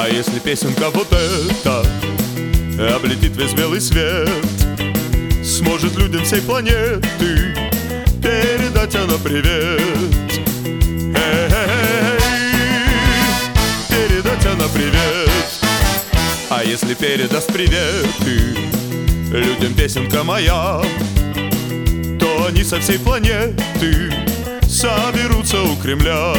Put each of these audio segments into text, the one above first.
А если песенка вот эта облетит весь белый свет, сможет людям всей планеты передать она привет. Передать она привет. А если передаст приветы людям песенка моя, то они со всей планеты соберутся у Кремля.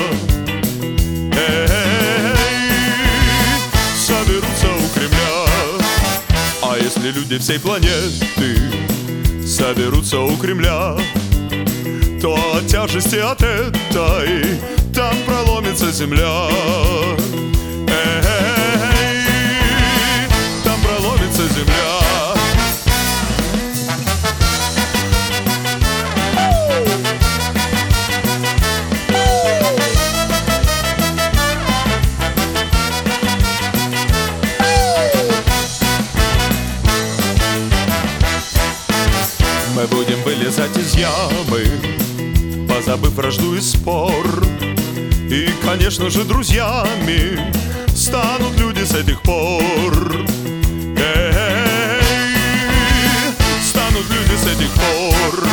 Соберутся у Кремля. А если люди всей планеты соберутся у Кремля, то от тяжести от этой там проломится земля. Там проломится земля. Мы будем вылезать из ямы, позабыв вражду и спор. И, конечно же, друзьями станут люди с этих пор. Станут люди с этих пор.